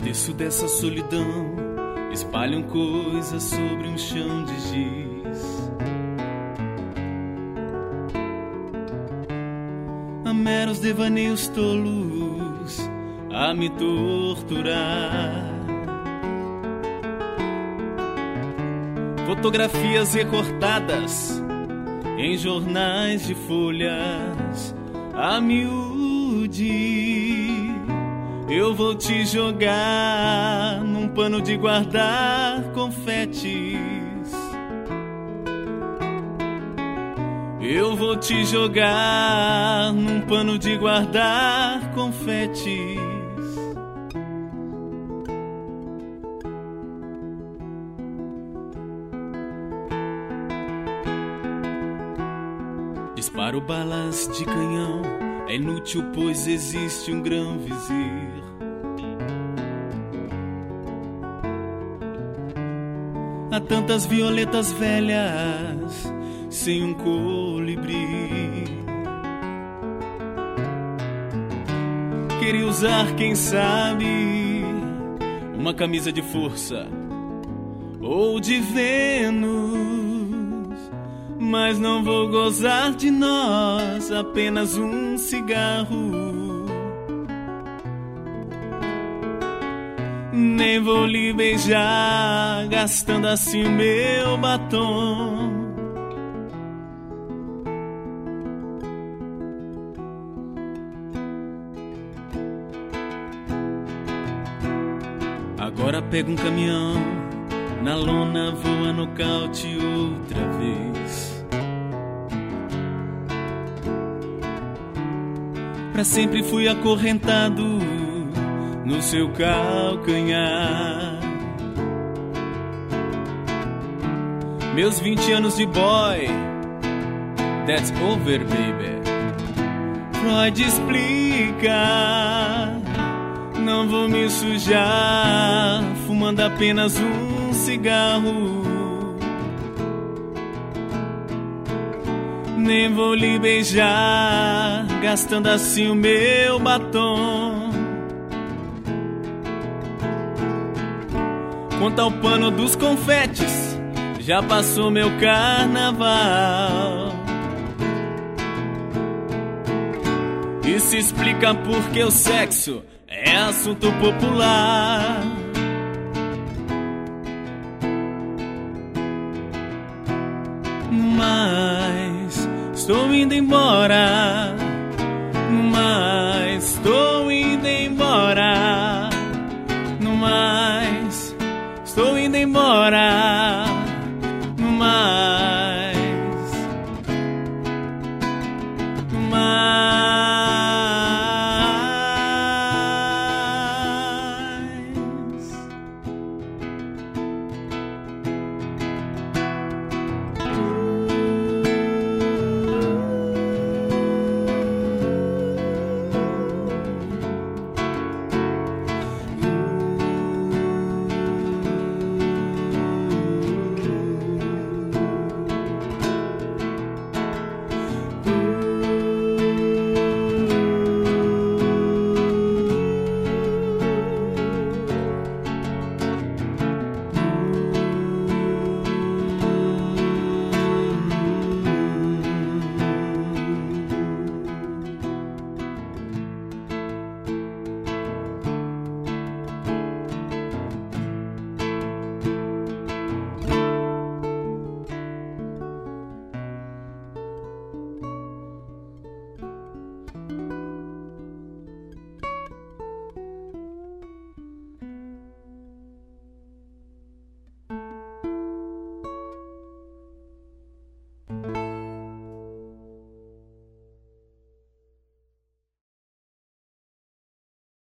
Desço dessa solidão, espalham coisas sobre um chão de giz. Há meros devaneios tolos a me torturar. Fotografias recortadas em jornais de folhas a miúde. Eu vou te jogar num pano de guardar confetes. Eu vou te jogar num pano de guardar confetes. Disparo balas de canhão, é inútil pois existe um grão vizir. Há tantas violetas velhas sem um colibri. Queria usar, quem sabe, uma camisa de força ou de Vênus, mas não vou gozar de nós, apenas um cigarro. Nem vou lhe beijar, gastando assim o meu batom. Agora pego um caminhão, na lona vou a nocaute outra vez. Pra sempre fui acorrentado no seu calcanhar. Meus 20 anos de boy, that's over, baby. Freud explica, não vou me sujar fumando apenas um cigarro. Nem vou lhe beijar, gastando assim o meu batom. Quanto ao pano dos confetes, já passou meu carnaval. Isso explica porque o sexo é assunto popular. Mas estou indo embora,